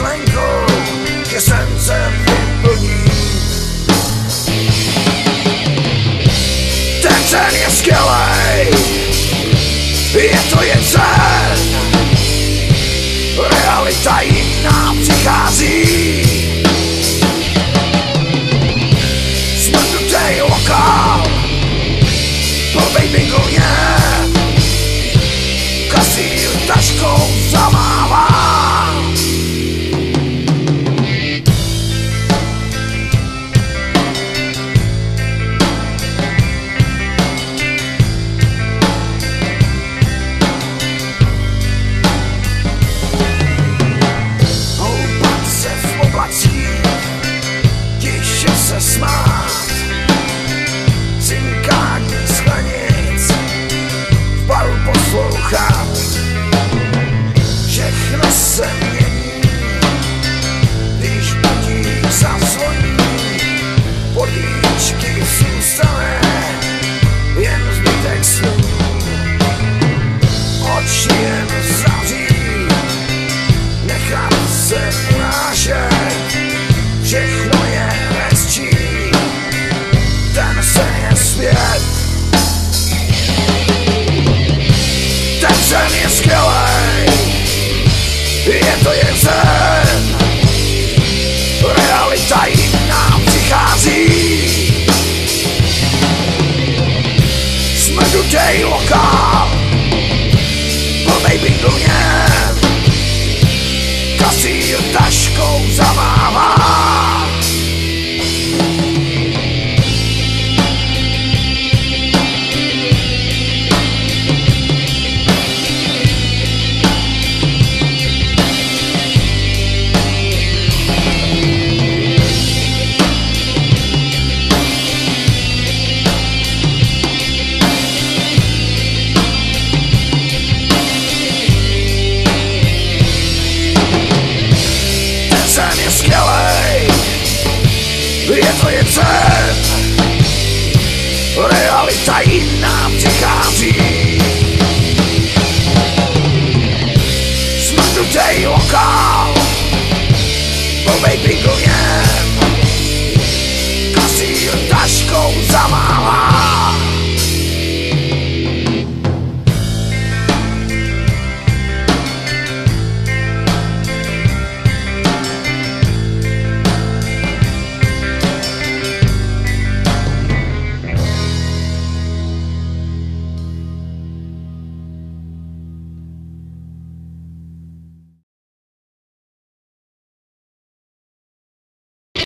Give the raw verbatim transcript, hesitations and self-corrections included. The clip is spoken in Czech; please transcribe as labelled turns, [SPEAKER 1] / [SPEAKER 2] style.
[SPEAKER 1] myšlenkou, že sen se vyplní. Ten sen je skvělej, je to jen sen, realita jiná přichází. Smrtnutej lokál, blbej bigulně, kasír taškou zamává. Houpat se v oblacích, tiše se smát, cinkání sklenic v baru poslouchat. Všechno se mění, když budík zazvoní, políčky zůstane jen zbytek snů. Oči jen zavří, nechat se unášet, všechno je hezčí, ten sen je svět. Ten sen je skvělej, je to jen sen, realita jiná přichází. Smrtnutej lokál, plnej bydlně, kasír taškou zamává. Sen je skvělej, je to jen sen, realita jiná